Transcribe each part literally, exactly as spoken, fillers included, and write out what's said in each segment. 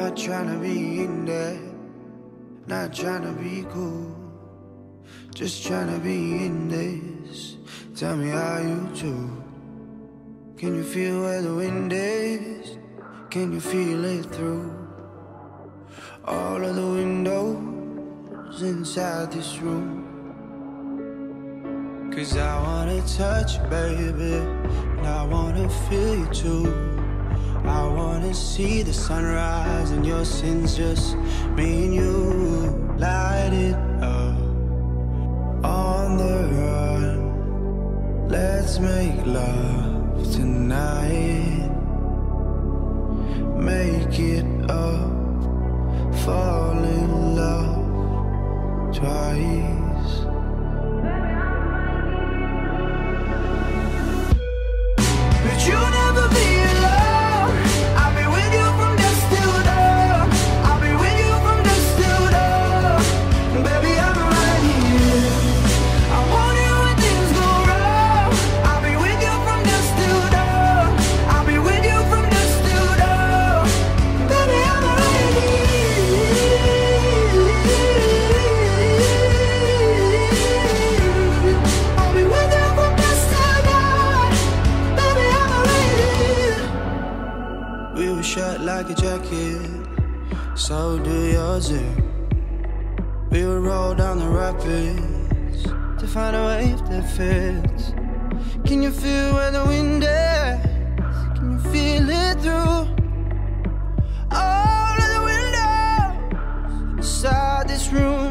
Not trying to be in there, not trying to be cool, just trying to be in this. Tell me how you do. Can you feel where the wind is? Can you feel it through all of the windows inside this room? Cause I wanna touch you, baby, and I wanna feel you too. I wanna see the sunrise and your sins, just me and you. Light it up on the run. Let's make love tonight. Make it up, fall in love twice. But you'll never be alone. I'll be with you from dusk till dawn. I'll be with you from dusk till dawn. Baby, I'm right here. I want you when things go wrong. I'll be with you from dusk till dawn. I'll be with you from dusk till dawn. Baby, I'm right here. I'll be with you from dusk till dawn. Baby, I'm right here. We were shut like a jacket, so do yours. eh? We would roll down the rapids to find a wave that fits. Can you feel where the wind is? Can you feel it through all of the windows inside this room?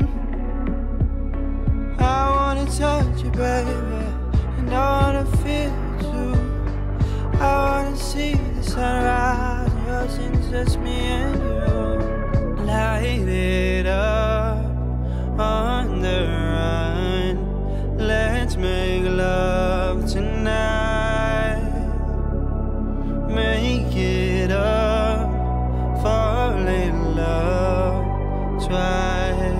I wanna touch you, baby, and I wanna feel you too. I wanna see the sunrise, your sins, just me and you. Light it up on the run. Let's make love tonight. Make it up, fall in love twice.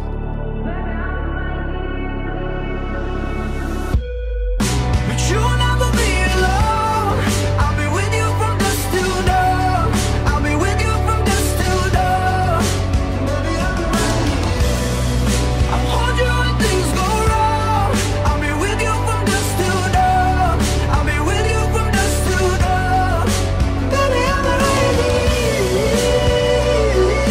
But you'll never be alone. I'll be with you from dusk till dawn. I'll be with you from dusk till dawn. Baby, I'm right here. I'll hold you when things go wrong. I'll be with you from dusk till dawn. I'll be with you from dusk till dawn. Baby, I'm right here.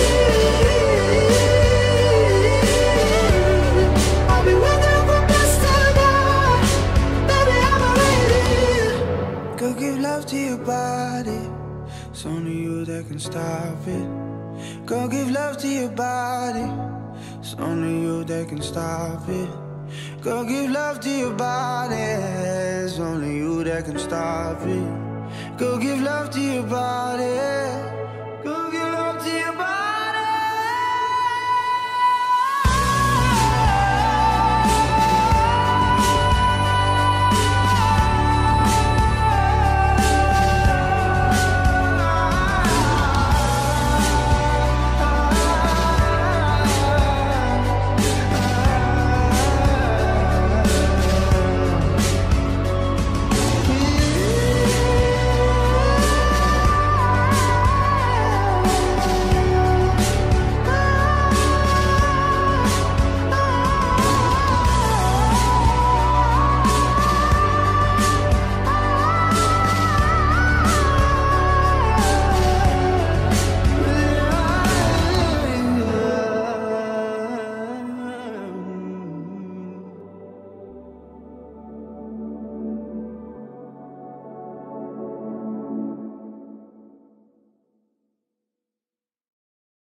I'll be with you from dusk till dawn. Baby, I'm right here. Go give love to your body. It's only you that can stop it. Go give love to your body. It's only you that can stop it. Go give love to your body. It's only you that can stop it. Go give love to your body.